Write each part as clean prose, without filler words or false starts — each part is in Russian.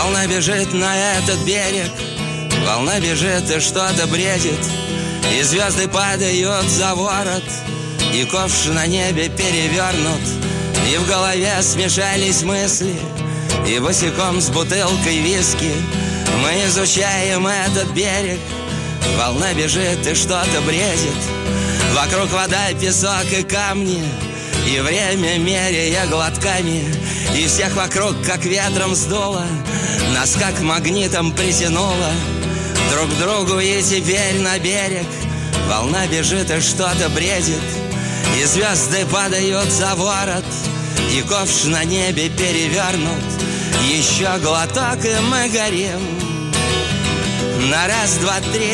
Волна бежит на этот берег, волна бежит и что-то бредит, и звезды падают за ворот, и ковш на небе перевернут, и в голове смешались мысли, и босиком с бутылкой виски мы изучаем этот берег. Волна бежит и что-то бредит, вокруг вода, песок и камни, и время меряя глотками, и всех вокруг как ветром сдуло, нас как магнитом притянуло друг к другу, и теперь на берег волна бежит и что-то бредит, и звезды падают за ворот, и ковш на небе перевернут. Еще глоток, и мы горим на раз, два, три.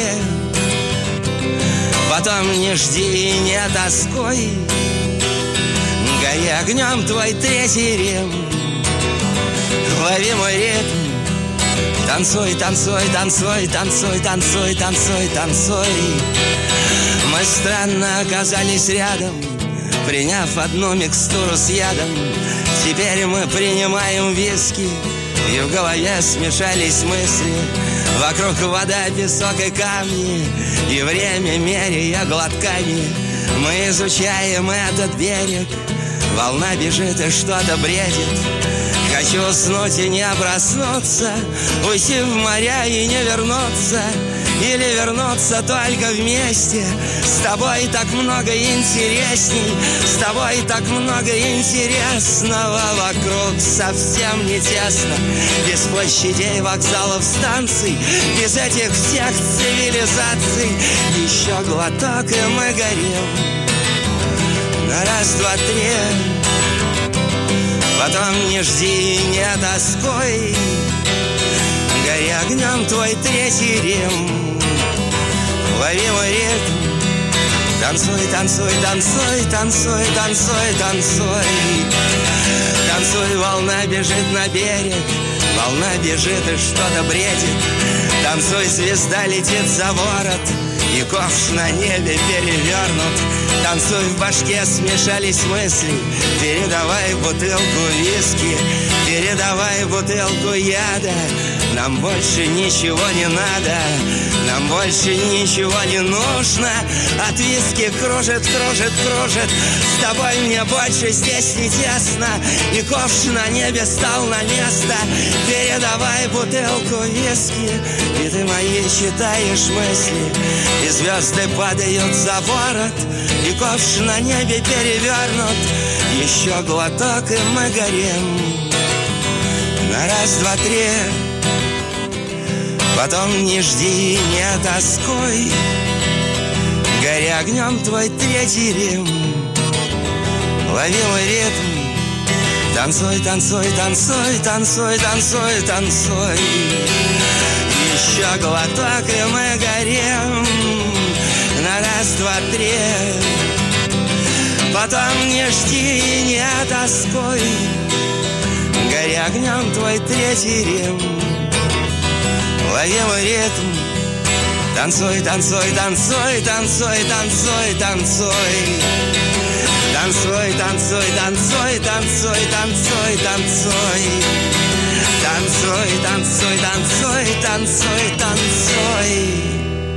Потом не жди и не тоскуй, гори огнем твой третий Рим. Лови мой ритм, танцуй, танцуй, танцуй, танцуй, танцуй, танцуй, танцуй. Мы странно оказались рядом, приняв одну микстуру с ядом. Теперь мы принимаем виски, и в голове смешались мысли. Вокруг вода, песок и камни, и время меряя глотками мы изучаем этот берег. Волна бежит и что-то бредит. Хочу уснуть и не проснуться, уйти в моря и не вернуться, или вернуться только вместе. С тобой так много интересней, с тобой так много интересного. Вокруг совсем не тесно, без площадей, вокзалов, станций, без этих всех цивилизаций. Еще глоток, и мы горим на раз, два, три. Потом не жди и не тоскуй, гори огнем твой третий Рим. Лови мой ритм, танцуй, танцуй, танцуй, танцуй, танцуй, танцуй. Танцуй, волна бежит на берег, волна бежит и что-то бредит. Танцуй, звезда летит за ворот, и ковш на небе перевернут. Танцуй, в башке смешались мысли, передавай бутылку виски, передавай бутылку яда. Нам больше ничего не надо, нам больше ничего не нужно. От виски кружит, кружит, кружит, с тобой мне больше здесь не тесно. И ковш на небе стал на место, передавай бутылку виски. И ты мои читаешь мысли, и звезды падают за ворот, и ковш на небе перевернут. Еще глоток, и мы горим на раз, два, три. Потом не жди и не тоскуй, гори огнем твой третий Рим. Лови мой ритм, танцуй, танцуй, танцуй, танцуй, танцуй, танцуй. Еще глоток, и мы горим на раз, два, три. Потом не жди и не тоскуй, гори огнем твой третий Рим. Лови мой ритм, танцуй, танцуй, танцуй, танцуй, танцуй, танцуй. Танцуй, танцуй, танцуй, танцуй, танцуй, танцуй. Танцуй, танцуй, танцуй, танцуй, танцуй.